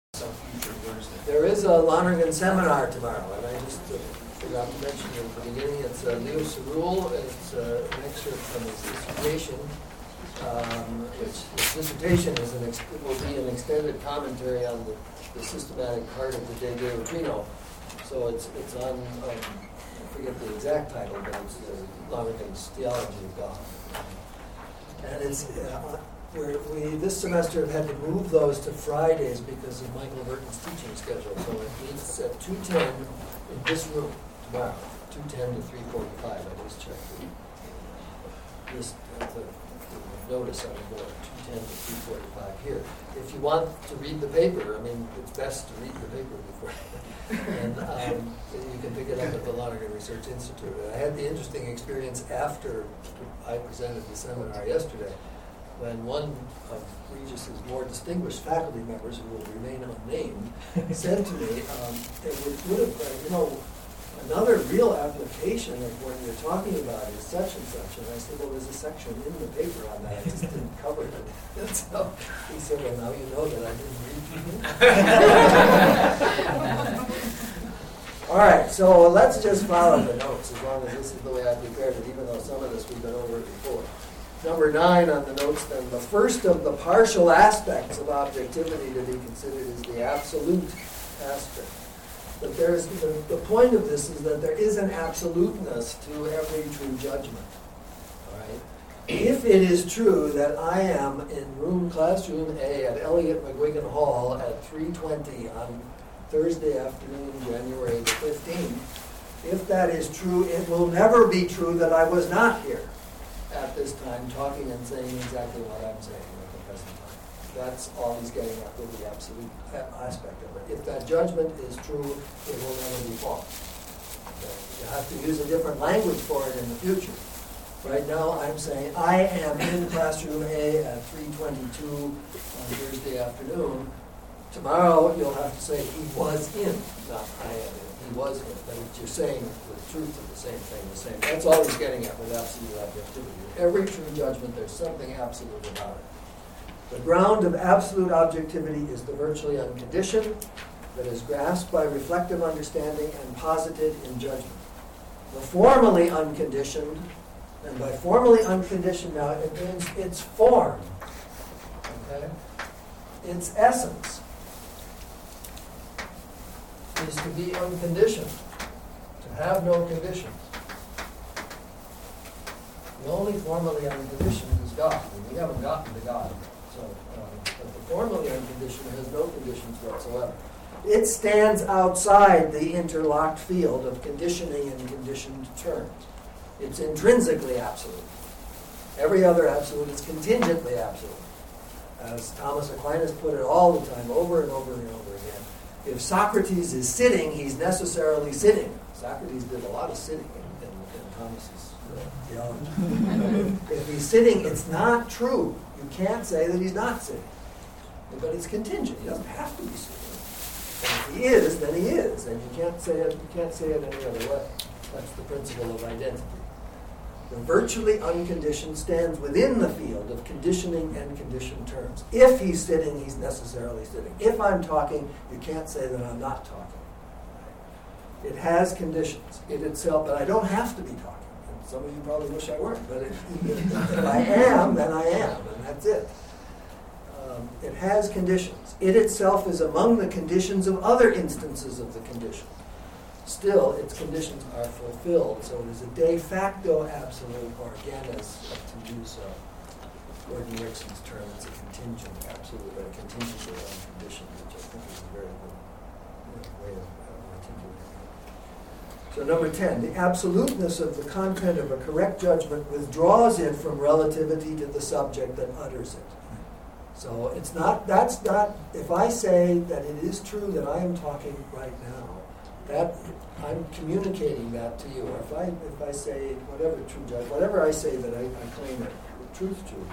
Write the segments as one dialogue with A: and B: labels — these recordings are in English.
A: some future Thursday.
B: There is a Lonergan seminar tomorrow, and I just forgot to mention it at the beginning. It's Leo Cerule. It's an excerpt from his dissertation, which his dissertation will be an extended commentary on the systematic part of the De Neutrino. So it's on, I forget the exact title, but it's Lonergan's Theology of God. And it's we this semester have had to move those to Fridays because of Michael Burton's teaching schedule. So it meets at 2:10 in this room tomorrow, 2:10 to 3:45. I just checked this the notice on the board, 2:10 to 3:45 here. If you want to read the paper, I mean, it's best to read the paper before. And you can pick it up at the Lonergan Research Institute. And I had the interesting experience after I presented the seminar yesterday, when one of Regis's more distinguished faculty members, who will remain unnamed, said to me, it would have, another real application of what you're talking about is such and such. And I said, well, there's a section in the paper on that. I just didn't cover it. And so he said, well, now you know that I didn't read it. All right, so let's just follow the notes, as long as this is the way I prepared it, even though some of this we've been over before. Number 9 on the notes then, the first of the partial aspects of objectivity to be considered is the absolute aspect. But there's the point of this is that there is an absoluteness to every true judgment. All right? If it is true that I am in classroom A at Elliott McGuigan Hall at 3:20 on Thursday afternoon, January the 15th, if that is true, it will never be true that I was not here at this time talking and saying exactly what I'm saying at the present time. That's all he's getting at with the absolute aspect of it. If that judgment is true, it will never be false. Okay? You have to use a different language for it in the future. Right now I'm saying I am in classroom A at 3:22 on Thursday afternoon. Tomorrow you'll have to say he was in, not I am in. He was in. But you're saying the truth of the same thing, the same. That's all he's getting at with absolute objectivity. Every true judgment, there's something absolute about it. The ground of absolute objectivity is the virtually unconditioned, that is grasped by reflective understanding and posited in judgment. The formally unconditioned, and by formally unconditioned now, it means its form, okay? Its essence is to be unconditioned, to have no conditions. The only formally unconditioned is God, and we haven't gotten to God. So, but the formally unconditioned has no conditions whatsoever. It stands outside the interlocked field of conditioning and conditioned terms. It's intrinsically absolute. Every other absolute is contingently absolute. As Thomas Aquinas put it all the time, over and over and over again. If Socrates is sitting, he's necessarily sitting. Socrates did a lot of sitting in Thomas's theology. If he's sitting, it's not true. You can't say that he's not sitting. But it's contingent. He doesn't have to be sitting. And if he is, then he is. And you can't say it any other way. That's the principle of identity. The virtually unconditioned stands within the field of conditioning and conditioned terms. If he's sitting, he's necessarily sitting. If I'm talking, you can't say that I'm not talking. It has conditions. It itself, but I don't have to be talking. And some of you probably wish I weren't, but if I am, then I am, and that's it. It has conditions. It itself is among the conditions of other instances of the condition. Still, its conditions are fulfilled, so it is a de facto absolute, or again, as to use Gordon Erickson's term, it's a contingent absolute, or a contingency on condition, which I think is a very good way of articulating it. So number 10, the absoluteness of the content of a correct judgment withdraws it from relativity to the subject that utters it. So it's not, that's not, if I say that it is true that I am talking right now, that I'm communicating that to you. Or if I say whatever I say that I claim it, the truth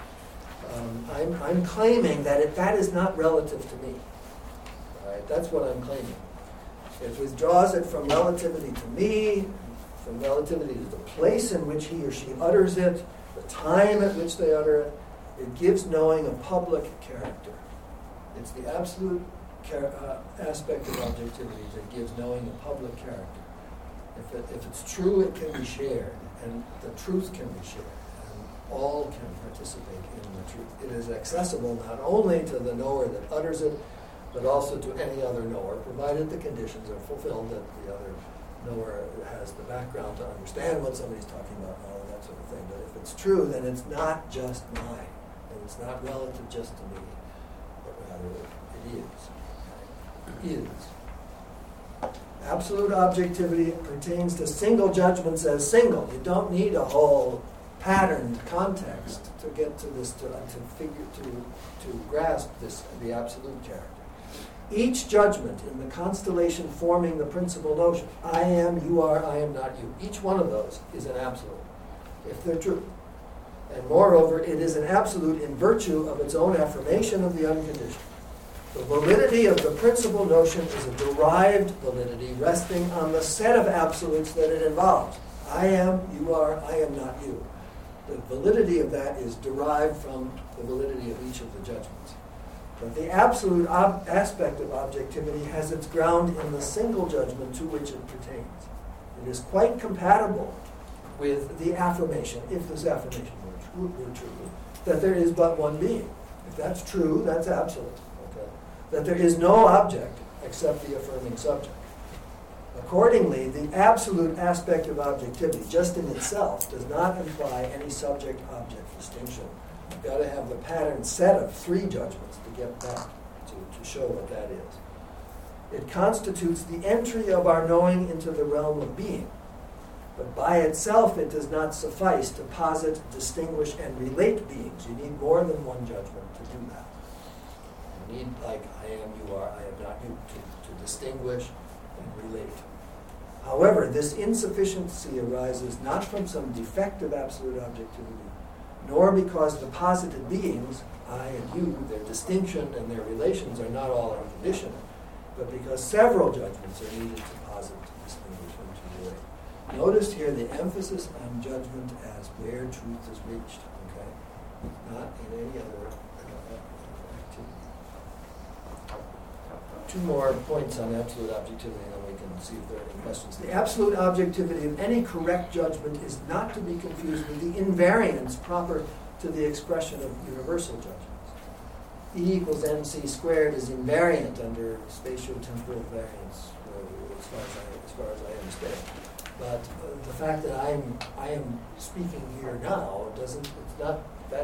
B: to, I'm claiming that is not relative to me. All right, that's what I'm claiming. It withdraws it from relativity to me, from relativity to the place in which he or she utters it, the time at which they utter it. It gives knowing a public character. It's the absolute aspect of objectivity is it gives knowing a public character. If it's true, it can be shared, and the truth can be shared, and all can participate in the truth. It is accessible not only to the knower that utters it, but also to any other knower, provided the conditions are fulfilled, that the other knower has the background to understand what somebody's talking about, and all of that sort of thing. But if it's true, then it's not just mine, and it's not relative just to me, but rather it is. Absolute objectivity pertains to single judgments as single. You don't need a whole patterned context to get to this, to grasp this, the absolute character. Each judgment in the constellation forming the principal notion, I am, you are, I am not you, each one of those is an absolute, if they're true. And moreover, it is an absolute in virtue of its own affirmation of the unconditioned. The validity of the principal notion is a derived validity resting on the set of absolutes that it involves. I am, you are, I am not you. The validity of that is derived from the validity of each of the judgments. But the absolute aspect of objectivity has its ground in the single judgment to which it pertains. It is quite compatible with the affirmation, if this affirmation were true, that there is but one being. If that's true, that's absolute. Okay? That there is no object except the affirming subject. Accordingly, the absolute aspect of objectivity, just in itself, does not imply any subject-object distinction. You've got to have the pattern set of three judgments to get that, to show what that is. It constitutes the entry of our knowing into the realm of being. But by itself, it does not suffice to posit, distinguish, and relate beings. You need more than one judgment to do that. You need, like, I am, you are, I am not you, to distinguish and relate. However, this insufficiency arises not from some defect of absolute objectivity, nor because the posited beings, I and you, their distinction and their relations are not all unconditional, but because several judgments are needed to posit, to distinguish, and to relate. Notice here the emphasis on judgment as where truth is reached, okay? Not in any other activity. Two more points on absolute objectivity, and then we can see if there are any questions. The absolute objectivity of any correct judgment is not to be confused with the invariance proper to the expression of universal judgments. E equals mc squared is invariant under spatio-temporal variance, as far as I understand. But the fact that I am speaking here now that is not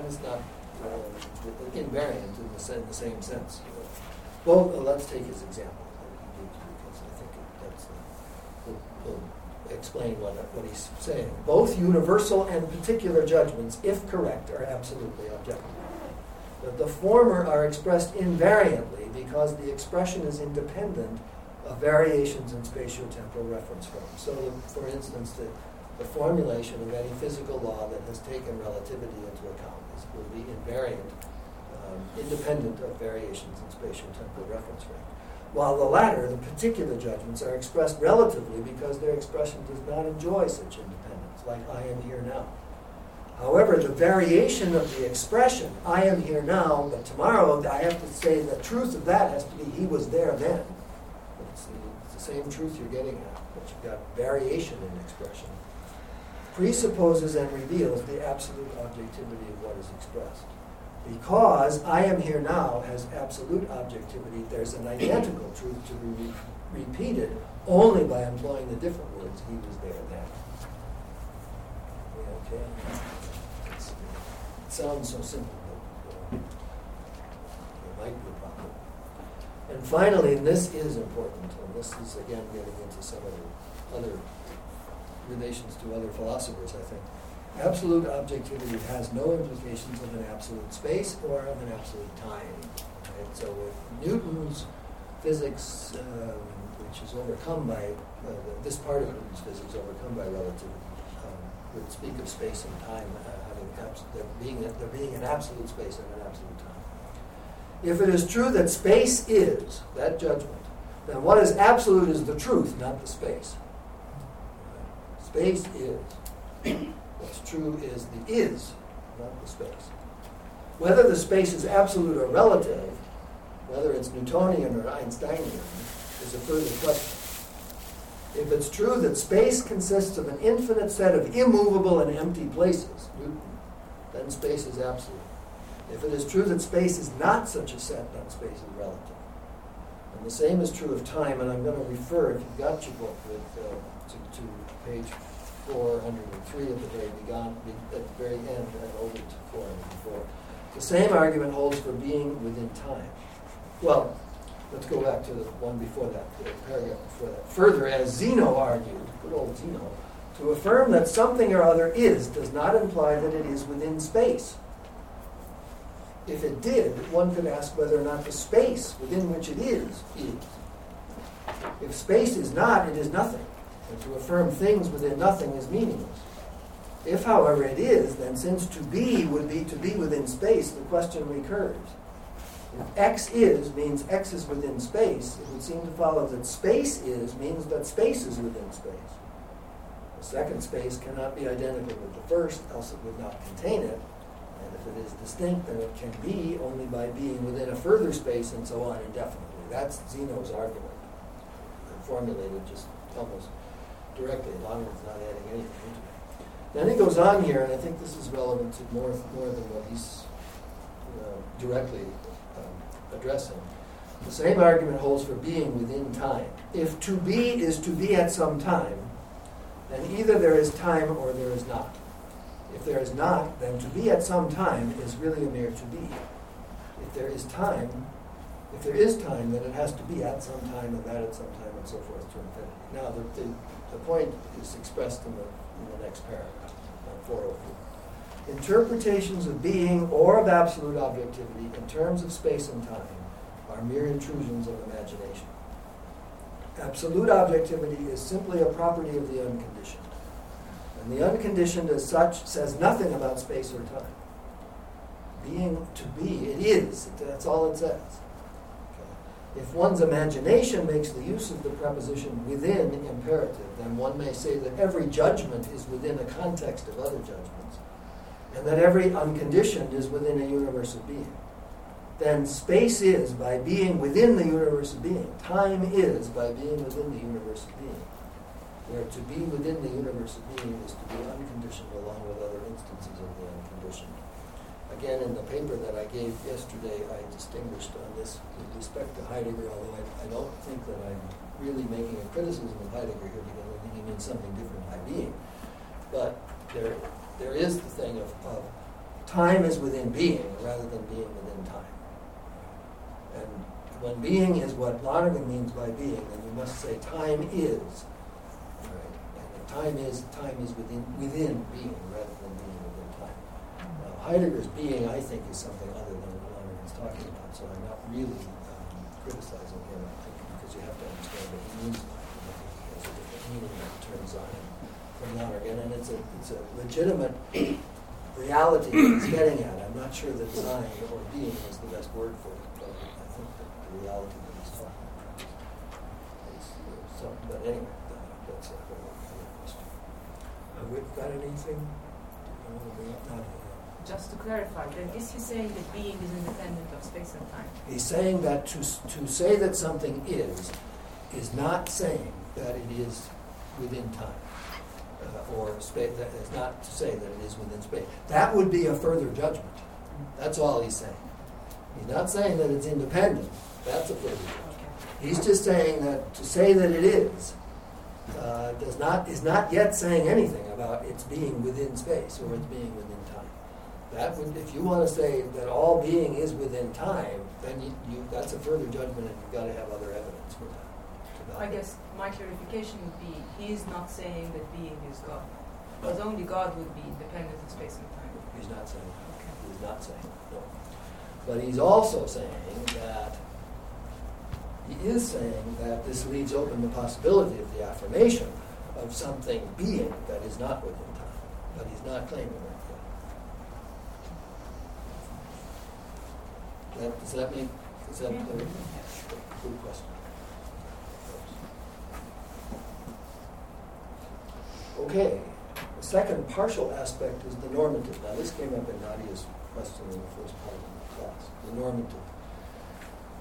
B: invariant in the same sense. Well, let's take his example, because I think will explain what he's saying. Both universal and particular judgments, if correct, are absolutely objective. But the former are expressed invariantly because the expression is independent of variations in spatio-temporal reference frames. So, for instance, the formulation of any physical law that has taken relativity into account will be invariant, independent of variations in spatio-temporal reference frame. While the latter, the particular judgments, are expressed relatively because their expression does not enjoy such independence, like I am here now. However, the variation of the expression, I am here now, but tomorrow I have to say the truth of that has to be he was there then. It's the same truth you're getting at, but you've got variation in expression. Presupposes and reveals the absolute objectivity of what is expressed. Because I am here now has absolute objectivity, there's an identical truth to be repeated only by employing the different words, he was there then. Okay. It sounds so simple, but it might be a problem. And finally, and this is important, and this is again getting into some of the other relations to other philosophers, I think. Absolute objectivity has no implications of an absolute space or of an absolute time. Right? So with Newton's physics, which is overcome by, this part of Newton's physics overcome by relativity, would speak of space and time having there being an absolute space and an absolute time. If it is true that space is that judgment, then what is absolute is the truth, not the space. Space is. What's true is the is, not the space. Whether the space is absolute or relative, Whether it's Newtonian or Einsteinian is a further question. If it's true that space consists of an infinite set of immovable and empty places, Newton, then space is absolute. If it is true that space is not such a set, then space is relative. And the same is true of time, and I'm going to refer, if you've got your book, to page 403 at the very end, and over to 404. The same argument holds for being within time. Well, let's go back to the one before that, the paragraph before that. Further, as Zeno argued, good old Zeno, to affirm that something or other is does not imply that it is within space. If it did, one could ask whether or not the space within which it is. If space is not, it is nothing. And to affirm things within nothing is meaningless. If, however, it is, then since to be would be to be within space, the question recurs. If X is means X is within space, it would seem to follow that space is means that space is within space. The second space cannot be identical with the first, else it would not contain it. And if it is distinct, then it can be only by being within a further space and so on indefinitely. That's Zeno's argument. Formulated just almost directly. Lonergan's not adding anything into it. Then he goes on here, and I think this is relevant to more than what he's directly addressing. The same argument holds for being within time. If to be is to be at some time, then either there is time or there is not. If there is not, then to be at some time is really a mere to be. If there is time, then it has to be at some time and that at some time and so forth to infinity. Now, the point is expressed in the next paragraph, 404. Interpretations of being or of absolute objectivity in terms of space and time are mere intrusions of imagination. Absolute objectivity is simply a property of the unconditioned. And the unconditioned as such says nothing about space or time. Being to be, it is. That's all it says. If one's imagination makes the use of the preposition within imperative, then one may say that every judgment is within a context of other judgments, and that every unconditioned is within a universe of being. Then space is by being within the universe of being. Time is by being within the universe of being. Where to be within the universe of being is to be unconditioned along with other instances of the unconditioned. Again, in the paper that I gave yesterday, I distinguished on this with respect to Heidegger, although I don't think that I'm really making a criticism of Heidegger here because I think he means something different by being. But there is the thing of time is within being rather than being within time. And when being is what Lonergan means by being, then you must say time is. Right? And time is within being rather than being within time. Now, Heidegger's being, I think, is something other than what Lonergan's talking about, so I'm not really criticizing him, I think, because you have to understand what he means by it. I think he has a different meaning that turns on him from Lonergan, and it's a legitimate reality that he's getting at. I'm not sure that design or being is the best word for it, but I think that the reality that he's talking about is something. But anyway, that's a whole other question. Have we got anything?
A: Just to clarify, then is he saying that being is independent of space and time?
B: He's saying that to say that something is not saying that it is within time. Or space, that is not to say that it is within space. That would be a further judgment. That's all he's saying. He's not saying that it's independent. That's a further judgment. He's just saying that to say that it is is not yet saying anything about its being within space or its being within time. That would, if you want to say that all being is within time, then that's a further judgment, and you've got to have other evidence for that.
A: I guess my clarification would be, he is not saying that being is God. Because only God would be independent of space and time.
B: He's not saying that.
A: Okay.
B: He's not saying that, no. But he's also saying that, he is saying that this leaves open the possibility of the affirmation of something being that is not within time. But he's not claiming that yet. Does that clear? Good question. Okay, the second partial aspect is the normative. Now this came up in Nadia's question in the first part of the class, the normative.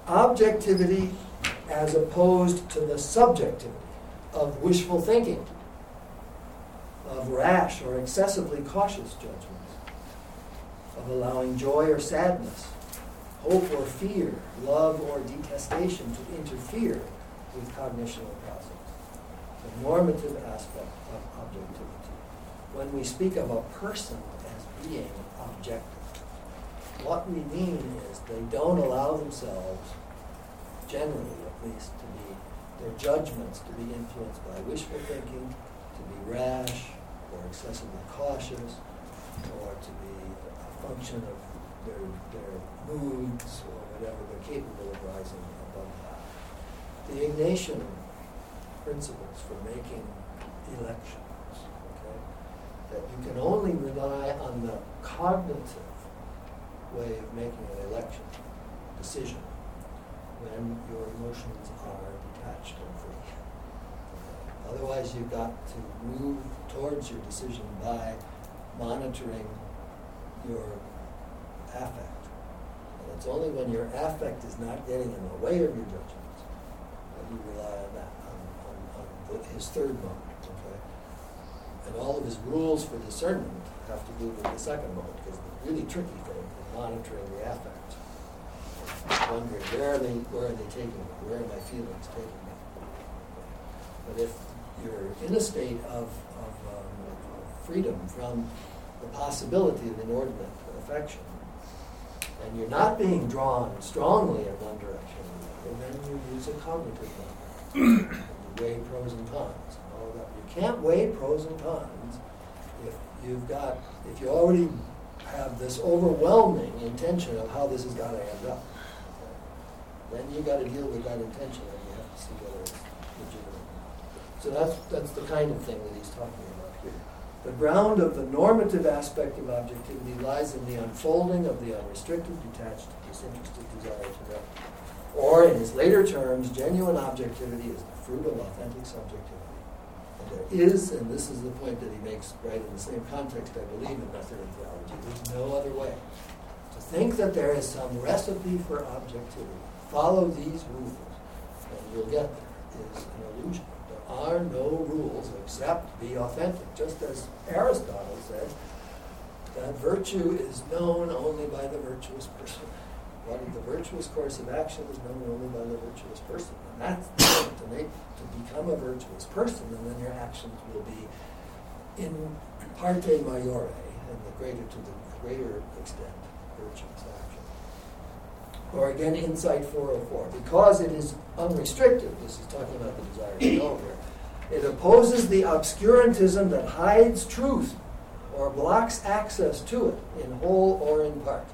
B: objectivity as opposed to the subjectivity of wishful thinking, of rash or excessively cautious judgments, of allowing joy or sadness, hope or fear, love or detestation to interfere with cognitional process. The normative aspect of objectivity. When we speak of a person as being objective, what we mean is they don't allow themselves, generally at least, to be, their judgments to be influenced by wishful thinking, to be rash or excessively cautious, or to be a function of their moods or whatever. They're capable of rising above that. The Ignatian principles for making elections, okay, that you can only rely on the cognitive way of making an election decision when your emotions are detached and free. Otherwise, you've got to move towards your decision by monitoring your affect. And it's only when your affect is not getting in the way of your judgment that you rely on that, on his third mode. Okay? And all of his rules for discernment have to do with the second mode, because the really tricky thing is monitoring the affect. Wondering, where are they taking me? Where are my feelings taking me? But if you're in a state of freedom from the possibility of inordinate affection, and you're not being drawn strongly in one direction or another, then you use a cognitive method. You weigh pros and cons. And all of that. You can't weigh pros and cons if you already have this overwhelming intention of how this has got to end up. Then you got to deal with that intention, and you have to see whether it's legitimate. So that's the kind of thing that he's talking about here. The ground of the normative aspect of objectivity lies in the unfolding of the unrestricted, detached, disinterested desire to know. Or, in his later terms, genuine objectivity is the fruit of authentic subjectivity. And there is, and this is the point that he makes right in the same context, I believe, in Method and Theology, there's no other way. To think that there is some recipe for objectivity, follow these rules, and you'll get there, is an illusion. There are no rules except be authentic. Just as Aristotle said, that virtue is known only by the virtuous person. The virtuous course of action is known only by the virtuous person. And that's the thing, to become a virtuous person, and then your actions will be in parte maiore, and to the greater extent, virtuous action. Or again, Insight 404. Because it is unrestricted, this is talking about the desire to know here, it opposes the obscurantism that hides truth or blocks access to it in whole or in part.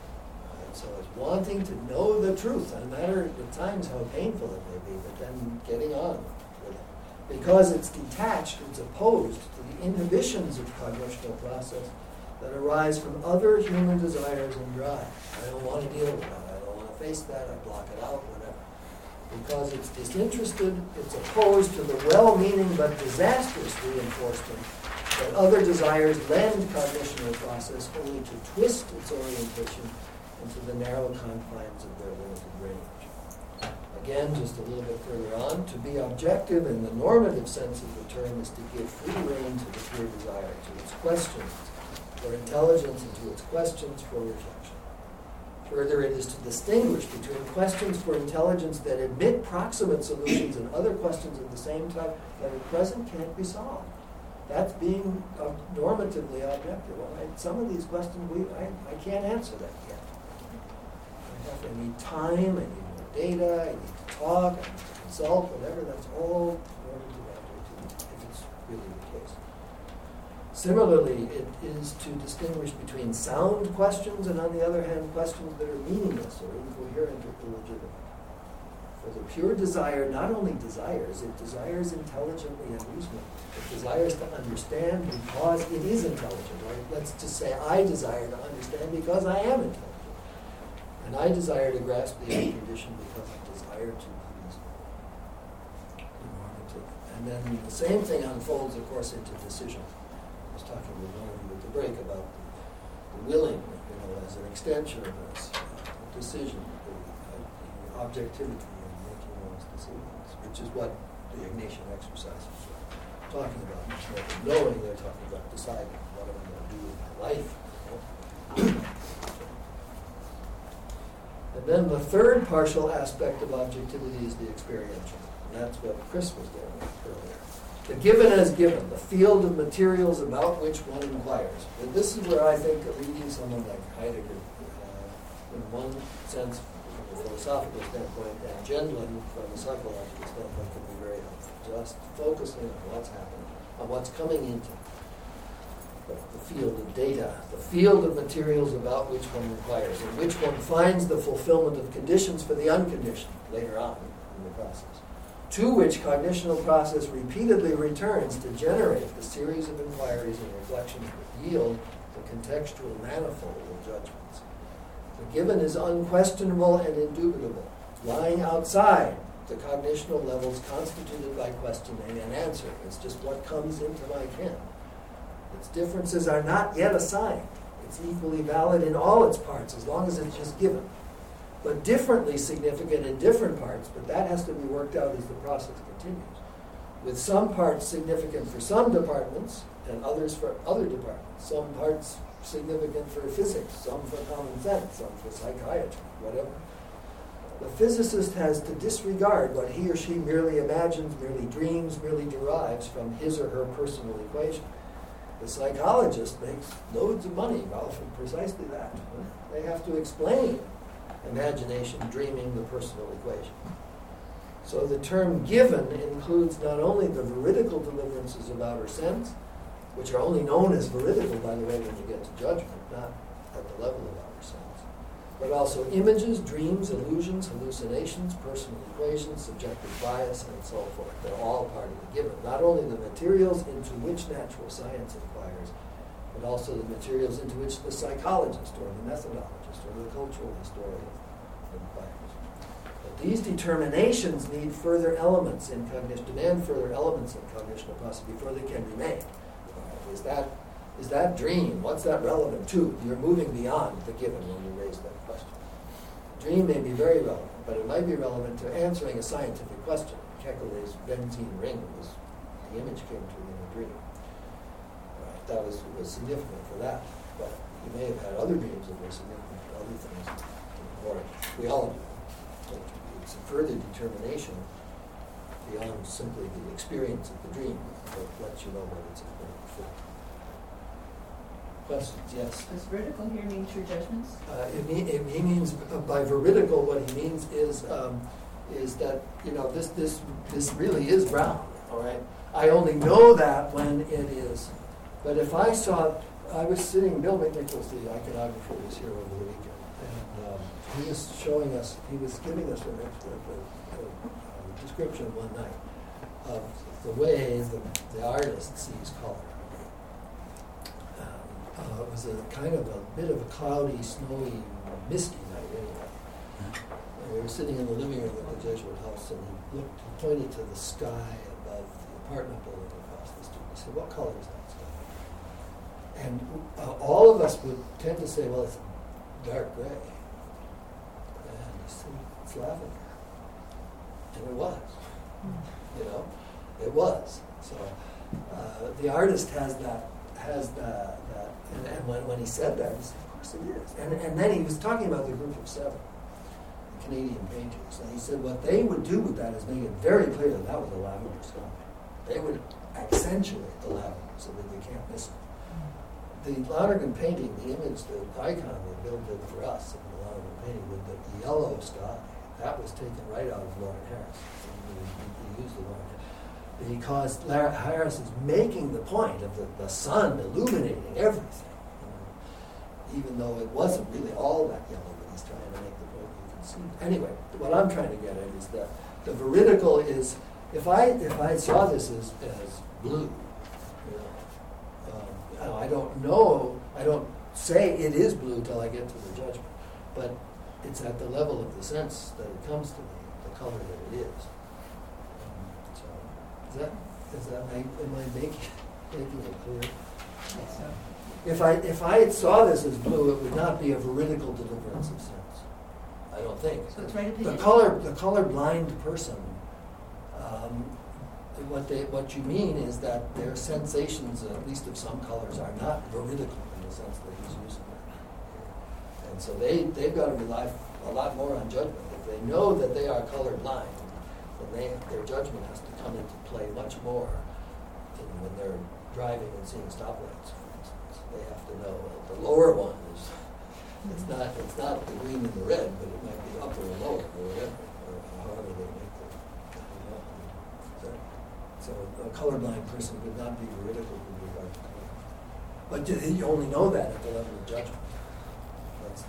B: So it's wanting to know the truth, no matter at times how painful it may be, but then getting on with it. Because it's detached, it's opposed to the inhibitions of cognitional process that arise from other human desires and drive. I don't want to deal with that. I don't want to face that. I block it out, whatever. Because it's disinterested, it's opposed to the well-meaning but disastrous reinforcement that other desires lend cognitional process only to twist its orientation into the narrow confines of their limited range. Again, just a little bit further on, to be objective in the normative sense of the term is to give free rein to the pure desire, to its questions for intelligence and to its questions for reflection. Further, it is to distinguish between questions for intelligence that admit proximate solutions and other questions of the same type that at present can't be solved. That's being normatively objective. Well, some of these questions, I can't answer that yet. I need time, I need more data, I need to talk, I need to consult, whatever. That's all normative objectivity, if it's really the case. Similarly, it is to distinguish between sound questions and, on the other hand, questions that are meaningless or incoherent or illegitimate. For the pure desire not only desires, it desires intelligently and reasonably. It desires to understand because it is intelligent. Right? Let's just say I desire to understand because I am intelligent. And I desire to grasp the end condition because I desire to be reasonable. And then the same thing unfolds, of course, into decision. I was talking with one of you at the break about the willing, as an extension of this decision. The objectivity in making those decisions, which is what the Ignatian exercises are talking about. Instead of knowing, they're talking about deciding what am I going to do with my life. And then the third partial aspect of objectivity is the experiential. And that's what Chris was getting at earlier. The given as given, the field of materials about which one inquires. And this is where I think reading someone like Heidegger, in one sense, from a philosophical standpoint, and Gendlin from a psychological standpoint, can be very helpful. Just focusing on what's happening, on what's coming into the field of data, the field of materials about which one inquires, in which one finds the fulfillment of conditions for the unconditioned later on in the process, to which cognitional process repeatedly returns to generate the series of inquiries and reflections that yield the contextual manifold of judgments. The given is unquestionable and indubitable, lying outside the cognitional levels constituted by questioning and answer. It's just what comes into my ken. Its differences are not yet assigned. It's equally valid in all its parts, as long as it's just given. But differently significant in different parts, but that has to be worked out as the process continues. With some parts significant for some departments, and others for other departments. Some parts significant for physics, some for common sense, some for psychiatry, whatever. The physicist has to disregard what he or she merely imagines, merely dreams, merely derives from his or her personal equation. The psychologist makes loads of money from precisely that. They have to explain imagination, dreaming, the personal equation. So the term given includes not only the veridical deliverances of outer sense, which are only known as veridical, by the way, when you get to judgment, not at the level of outer sense, but also images, dreams, illusions, hallucinations, personal equations, subjective bias, and so forth. They're all part of the given. Not only the materials into which natural science inquires, but also the materials into which the psychologist or the methodologist or the cultural historian inquires. But these determinations need further elements in cognition, demand further elements in cognitional process before they can be made. Is that dream, what's that relevant to? You're moving beyond the given when you raise that question. Dream may be very relevant, but it might be relevant to answering a scientific question. Kekule's benzene ring was, the image came to me in a dream. That was significant for that, but you may have had other dreams that were significant for other things. Or we all do. It's a further determination beyond simply the experience of the dream that lets you know what it's important for. Questions? Yes?
C: Does veridical here mean true judgments?
B: He means by veridical, what he means is that this really is brown. All right. I only know that when it is. But if I was sitting. Bill McNichols, the iconographer, was here over the weekend, and he was showing us. He was giving us a description one night of the way the artist sees color. It was a kind of a bit of a cloudy, snowy, misty night anyway. And we were sitting in the living room of the Jesuit house, and he pointed to the sky above the apartment building across the street. He said, "What color is that sky?" And all of us would tend to say, "Well, it's dark gray." And he said, "It's lavender." And it was. It was. So the artist has that. And when he said that, he said, "Of course it is." And then he was talking about the group of 7 Canadian painters, and he said what they would do with that is make it very clear that that was a lavender sky. They would accentuate the lavender so that you can't miss it. The Lonergan painting, the image, the icon that Bill did for us of the Lonergan painting with the yellow sky, that was taken right out of Lawrence Harris. He used the Lawrence Harris. Because Harris is making the point of the sun illuminating everything, even though it wasn't really all that yellow, but he's trying to make the point you can see. Anyway, what I'm trying to get at is that the veridical is, if I saw this as blue, I don't know, I don't say it is blue till I get to the judgment, but it's at the level of the sense that it comes to me, the color that it is. Am I making it clear?
C: So.
B: If I saw this as blue, it would not be a veridical deliverance of sense. I don't think.
C: So it's right
B: The
C: opinion.
B: the colorblind person, what you mean is that their sensations, at least of some colors, are not veridical in the sense that he's using it. And so they've got to rely a lot more on judgment. If they know that they are colorblind, then their judgment has to come into play much more when they're driving and seeing stoplights, for instance. They have to know the lower one is, it's not the green and the red, but it might be upper or lower or whatever, or however they make it. So a colorblind person would not be veridical with regard to color. But you only know that at the level of judgment. That's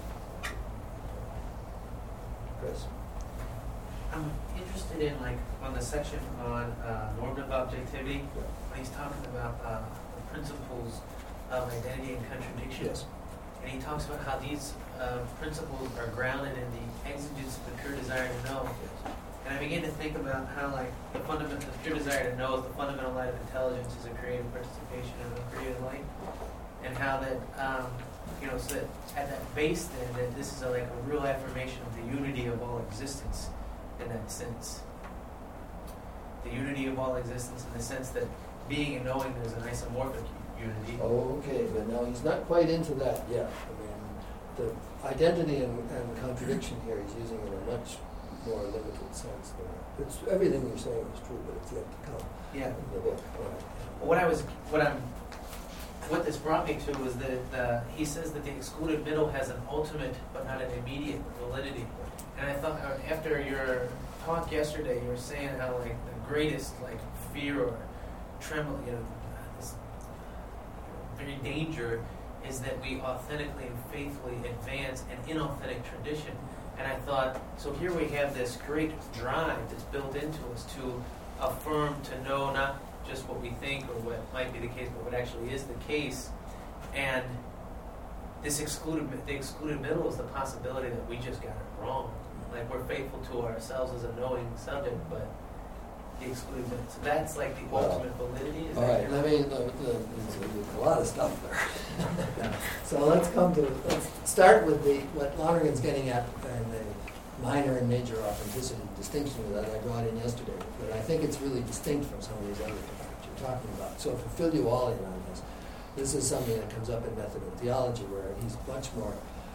B: Chris?
D: I'm interested in, like, on the section on normative objectivity, when he's talking about the principles of identity and contradiction.
B: Yes.
D: And he talks about how these principles are grounded in the exigence of the pure desire to know. And I begin to think about how, like, the pure desire to know is the fundamental light of intelligence, is a creative participation in the creative light. And how that, so that at that base then, that this is like a real affirmation of the unity of all existence in that sense. The unity of all existence in the sense that being and knowing is an isomorphic unity.
B: Okay, but now he's not quite into that yet. I mean, the identity and contradiction here, he's using it in a much more limited sense. It's, everything you're saying is true, but it's yet to come.
D: Yeah.
B: In the book.
D: Right. What this brought me to was that he says that the excluded middle has an ultimate but not an immediate validity. And I thought, after your talk yesterday, you were saying how, like, the greatest, like, fear or tremble, this very danger is that we authentically and faithfully advance an inauthentic tradition. And I thought, so here we have this great drive that's built into us to affirm, to know not just what we think or what might be the case, but what actually is the case. And the excluded middle is the possibility that we just got it wrong. Like, we're faithful to ourselves as a knowing subject, but the excluded middle. So that's like the ultimate validity.
B: All right, there's a lot of stuff there. So let's start with what Lonergan's getting at, and the minor and major authenticity distinction that I brought in yesterday. But I think it's really distinct from some of these other things that you're talking about. So to fill you all in on this is something that comes up in Method and Theology, where he's much more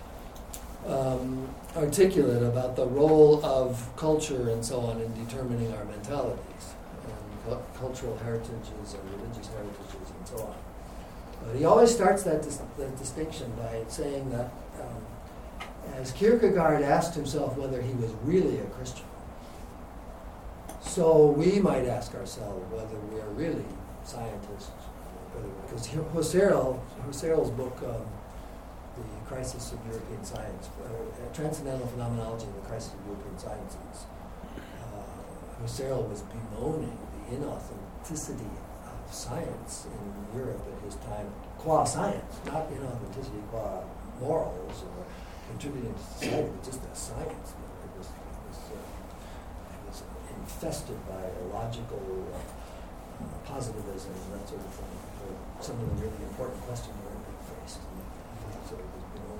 B: articulate about the role of culture and so on in determining our mentalities, and cultural heritages and religious heritages and so on. But he always starts that distinction by saying that as Kierkegaard asked himself whether he was really a Christian, so we might ask ourselves whether we are really scientists. Because Husserl's book, The Crisis of European Science, Transcendental Phenomenology and the Crisis of European Sciences, Husserl was bemoaning the inauthenticity of science in Europe at his time, qua science, not inauthenticity qua morals or contributing to society, but just as science. It was infested by illogical positivism and that sort of thing. Some of the really important questions were being faced. So it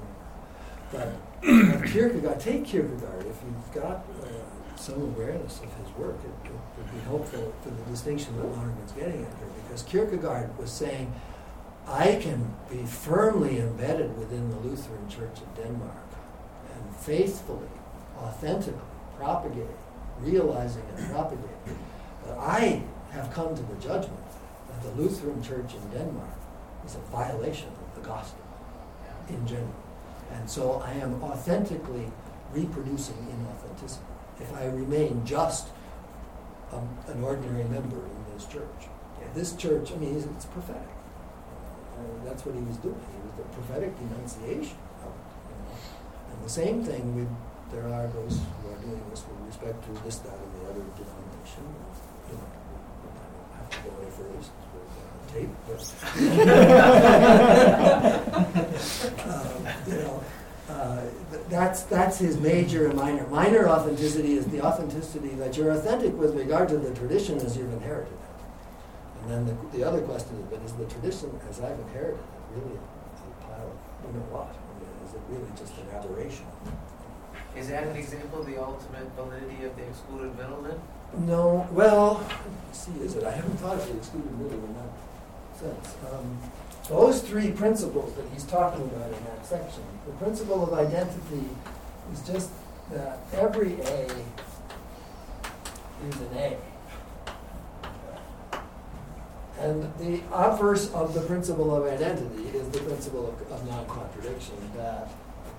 B: was bemoaning. But Kierkegaard, take Kierkegaard, if you've got some awareness of his work, it would be helpful for the distinction that Lonergan's getting at here, because Kierkegaard was saying, I can be firmly embedded within the Lutheran Church of Denmark and faithfully, authentically propagating, realizing and propagating. But I have come to the judgment that the Lutheran Church in Denmark is a violation of the gospel in general. And so I am authentically reproducing inauthenticity if I remain just an ordinary member in this church. This church, it's prophetic. That's what he was doing. It was the prophetic denunciation of it. And the same thing there are those who are doing this with respect to this, that, and the other denomination. I don't have to go any further since we're on tape. That's his major and minor. Minor authenticity is the authenticity that you're authentic with regard to the tradition as you've inherited it. And then the other question is, but is the tradition as I've inherited it really a pile of, what? Is it really just an aberration?
D: Is that an example of the ultimate validity of the excluded middle then?
B: No, well, let's see, is it? I haven't thought of the excluded middle in that sense. Those three principles that he's talking about in that section, the principle of identity is just that every A is an A. And the obverse of the principle of identity is the principle of non-contradiction, that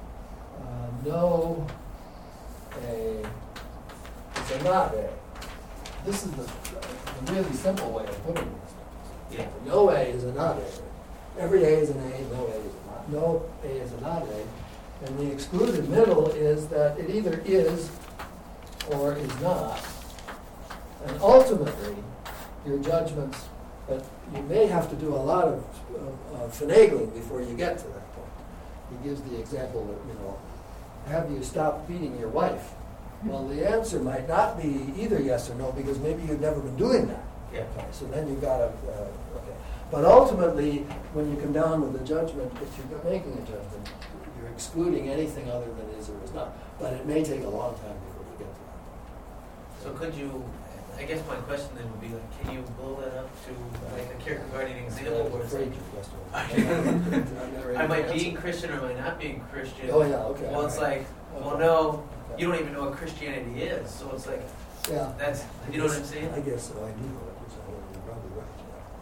B: no A is a not A. This is the really simple way of putting this.
D: Yeah.
B: No A is a not A. Every A is an A, no A is a not. No A is a not A. And the excluded middle is that it either is or is not. And ultimately, your judgments, but you may have to do a lot of finagling before you get to that point. He gives the example that, have you stopped beating your wife? Well, the answer might not be either yes or no, because maybe you've never been doing that.
D: Yeah.
B: Okay, so then you've got to, okay. But ultimately, when you come down with the judgment, if you're making a judgment, you're excluding anything other than is or is not. But it may take a long time before you get to that.
D: So could you, I guess my question then would be like, can you blow that up to like a Kierkegaardian example where it's like, am I being Christian or am I not being Christian?
B: Oh yeah, okay.
D: Well, it's like, well, no, you don't even know what Christianity is. So it's like,
B: Yeah.
D: that's, you know what I'm saying?
B: I guess so. I do know it. So you're probably right.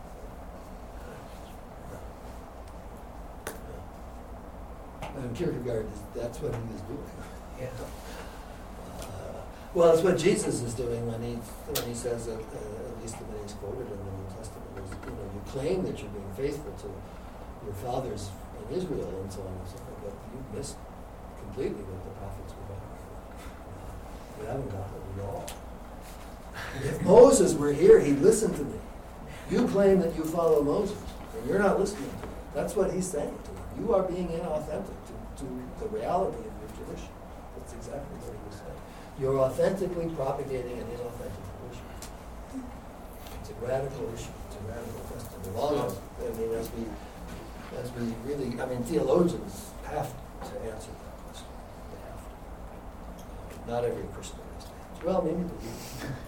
B: Yeah. And Kierkegaard, that's what he was doing.
D: Yeah.
B: Well, it's what Jesus is doing when he says that, at least when he's quoted in the New Testament, is, you claim that you're being faithful to your fathers in Israel and so on and so forth, but you missed completely what the prophets were about. You haven't got it at all. If Moses were here, he'd listen to me. You claim that you follow Moses, and you're not listening to me. That's what he's saying to them. You are being inauthentic to the reality of your tradition. That's exactly what he was saying. You're authentically propagating an inauthentic tradition. It's a radical issue. It's a radical question. As we really, theologians have to answer that question. They have to. Not every Christian has to answer. Well, maybe they do.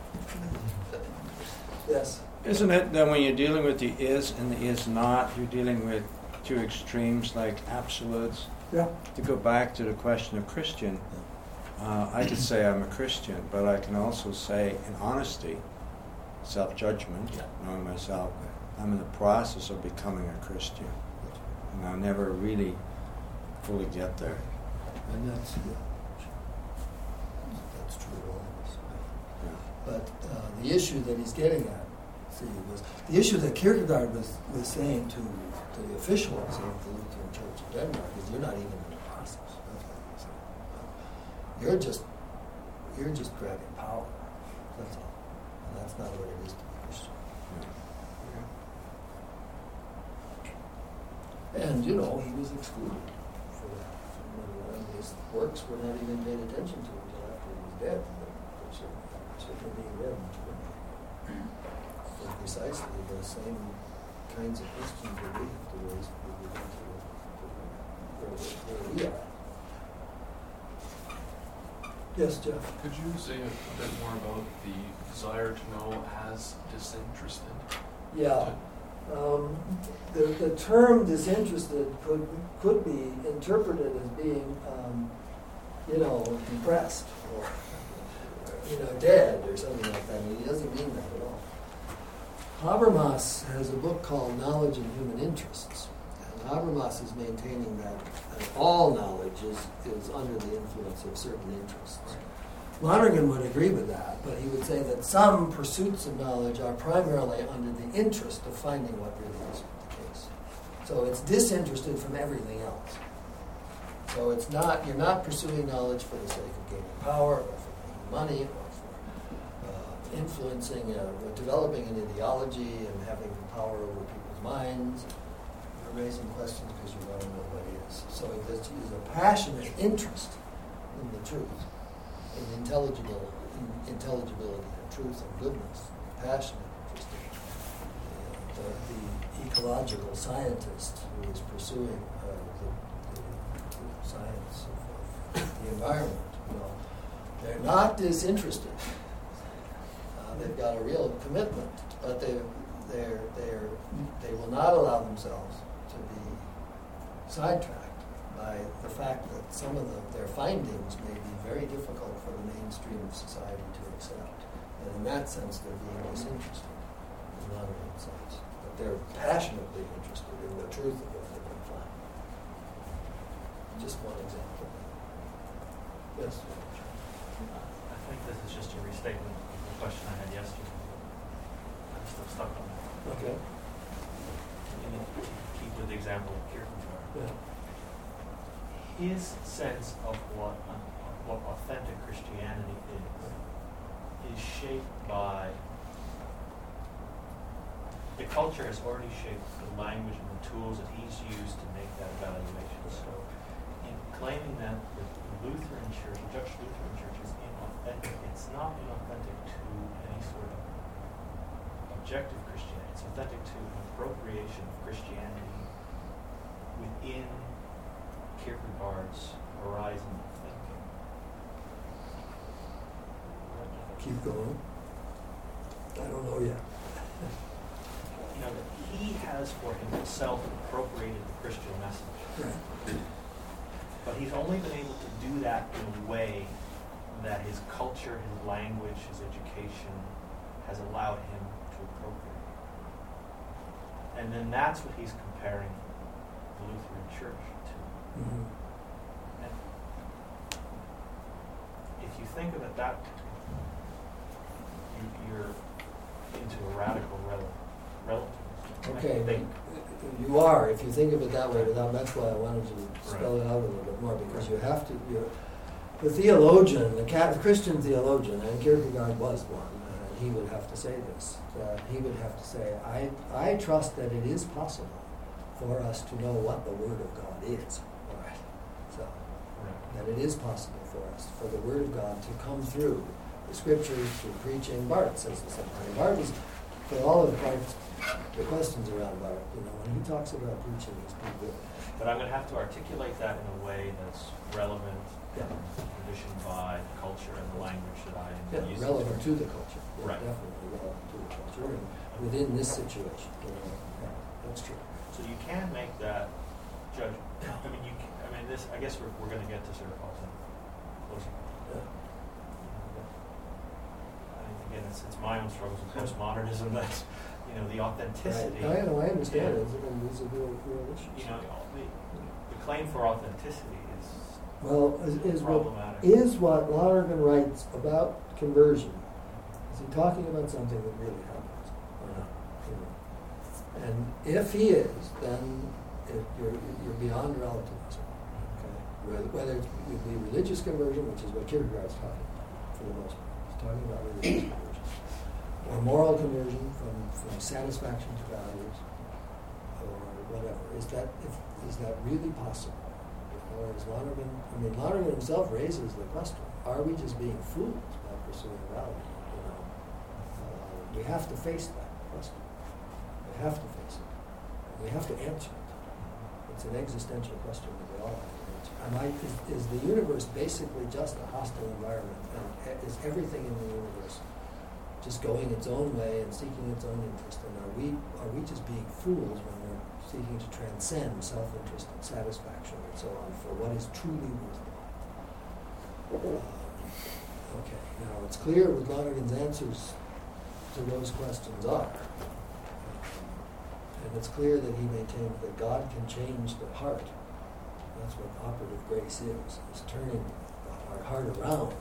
B: Yes.
E: Isn't it that when you're dealing with the is and the is not, you're dealing with two extremes like absolutes?
B: Yeah.
E: To go back to the question of Christian, I could say I'm a Christian, but I can also say in honesty, self-judgment, knowing myself, I'm in the process of becoming a Christian. And I'll never really fully get there.
B: And that's true of all of us.
E: Yeah.
B: But the issue that he's getting at, was the issue that Kierkegaard was saying to the officials of the Lutheran Church in Denmark is you're not even in the process. That's what he was saying. You're just grabbing power. That's all. And that's not what it is to be Christian. Yeah. And he was excluded for that. And his works were not even paid attention to until after he was dead. But certainly being read. Precisely the same kinds of questions that we have to raise where we are. Yes, Jeff?
F: Could you say a bit more about the desire to know as disinterested?
B: Yeah. The term disinterested could be interpreted as being, depressed or, dead or something like that. He doesn't mean that at all. Habermas has a book called Knowledge and Human Interests. And Habermas is maintaining that all knowledge is under the influence of certain interests. Lonergan would agree with that, but he would say that some pursuits of knowledge are primarily under the interest of finding what really is the case. So it's disinterested from everything else. So you're not pursuing knowledge for the sake of gaining power or for making money or influencing, developing an ideology and having power over people's minds. You're raising questions because you want to know what it is. So there's a passionate interest in the truth, in intelligibility and truth and goodness. Passionate interest in the ecological scientist who is pursuing the science of the environment. You know, they're not disinterested. They've got a real commitment, but they will not allow themselves to be sidetracked by the fact that some of their findings may be very difficult for the mainstream of society to accept. And in that sense, they're being disinterested, in not in that sense. But they're passionately interested in the truth of what they can find. Just one example. Yes?
G: I think this is just a restatement of the question I had yesterday. I'm still stuck on that.
B: Okay.
G: Keep with the example of Kierkegaard.
B: Yeah.
G: His sense of what authentic Christianity is shaped by the culture has already shaped the language and the tools that he's used to make that evaluation. So, in claiming that the Lutheran Church, the Dutch Lutheran Church, is inauthentic, it's not inauthentic to any sort of objective Christianity. It's authentic to an appropriation of Christianity within Kierkegaard's horizon of thinking.
B: Keep going. I don't know yet.
G: You know, that he has for himself appropriated the Christian message.
B: Right.
G: But he's only been able to do that in a way that his culture, his language, his education has allowed him to appropriate. And then that's what he's comparing the Lutheran Church to.
B: Mm-hmm.
G: And if you think of it that way, you're into a radical relativism.
B: Okay,
G: I think
B: you are, if you think of it that way, that's why I wanted to spell it out a little bit more, because you have to, the theologian, the Christian theologian, and Kierkegaard was one, and he would have to say this, he would have to say, I trust that it is possible for us to know what the Word of God is. All right. So, that it is possible for us, for the Word of God to come through the Scriptures, through preaching. Barth says the same thing. Barth is, for all of the questions around Barth, when he talks about preaching, he's pretty good.
G: But I'm going to have to articulate that in a way that's relevant, conditioned by the culture and the language that I am using.
B: Relevant to the culture.
G: Right.
B: Definitely relevant to the culture and within this situation. Yeah, that's true.
G: So you can make that judgment. I mean, this. I guess we're going to get to sort of closing.
B: Yeah.
G: Again, it's my own struggles with postmodernism. That's the authenticity.
B: Right. I understand it. It's a real issue.
G: The claim for authenticity is problematic.
B: Is what Lonergan writes about conversion? Is he talking about something that really happens or not? And if he is, then you're beyond relativism. Okay? Whether it would be religious conversion, which is what Kierkegaard's talking about for the most part. He's talking about religious conversion. Or moral conversion from satisfaction to values, or whatever. Is that really possible? Or is Lonergan? Lonergan himself raises the question: are we just being fools by pursuing value? We have to face that question. We have to face it. We have to answer it. It's an existential question that we all have to answer. Is the universe basically just a hostile environment? And is everything in the universe just going its own way and seeking its own interest? And are we just being fools when we're seeking to transcend self-interest and satisfaction and so on for what is truly worthwhile? Okay, now it's clear what Lonergan's answers to those questions are. And it's clear that he maintains that God can change the heart. That's what operative grace is turning our heart around.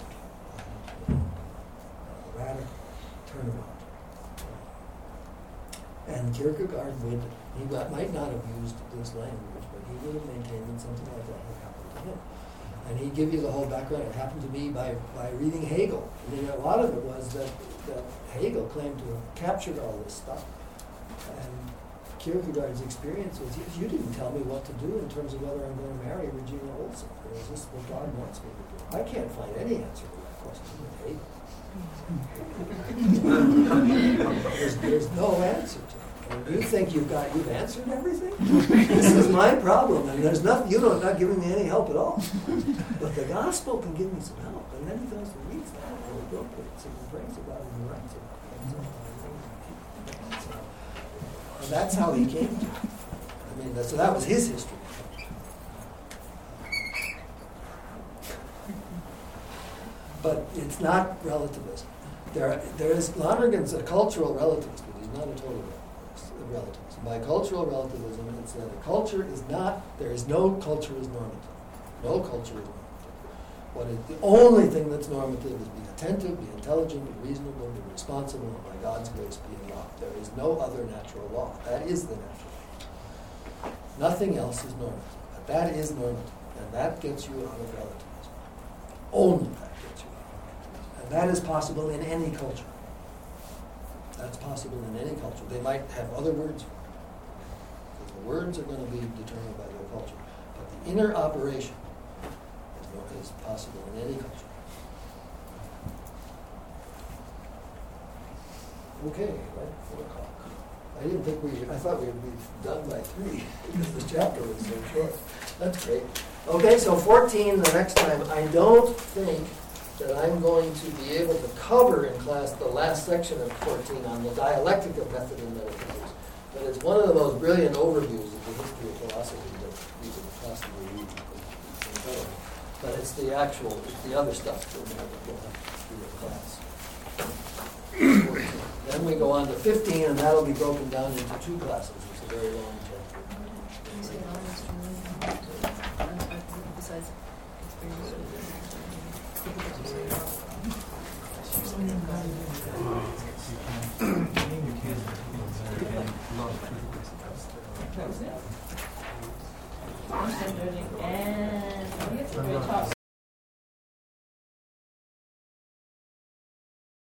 B: Radical turnaround. And Kierkegaard might not have used this language, but he would have maintained that something like that had happened to him. And he'd give you the whole background. It happened to me by reading Hegel. A lot of it was that Hegel claimed to have captured all this stuff. And Kierkegaard's experience was, you didn't tell me what to do in terms of whether I'm going to marry Regina Olsen. Or is this what God wants me to do? I can't find any answer to that question in Hegel. There's no answer to it. You think you've answered everything? This is my problem, and there's nothing, not giving me any help at all. But the gospel can give me some help. And then he goes and reads that, and he brings about it and writes about it. And that's how he came to it. I mean, so that was his history. But it's not relativism. There is Lonergan's a cultural relativist, but he's not a total relativist. By cultural relativism, it's that a culture is not, there is no culture is normative. No culture is normative. The only thing that's normative is be attentive, be intelligent, be reasonable, be responsible, and by God's grace be in law. There is no other natural law. That is the natural law. Nothing else is normative. But that is normative. And that gets you out of relativism. Only that gets you out of relativism. And that is possible in any culture. That's possible in any culture. They might have other words for it. Because the words are going to be determined by their culture. But the inner operation is possible in any culture. Okay, right? 4 o'clock. I thought we would be done by 3 because this chapter was so short. That's great. Okay, so 14 the next time. I don't think that I'm going to be able to cover in class the last section of 14 on the dialectic of method and metaphysics. But it's one of the most brilliant overviews of the history of philosophy that you could possibly read. But it's the other stuff that we'll have to do in class. Then we go on to 15, and that'll be broken down into 2 classes. It's a very long chapter.
C: And we get to talk.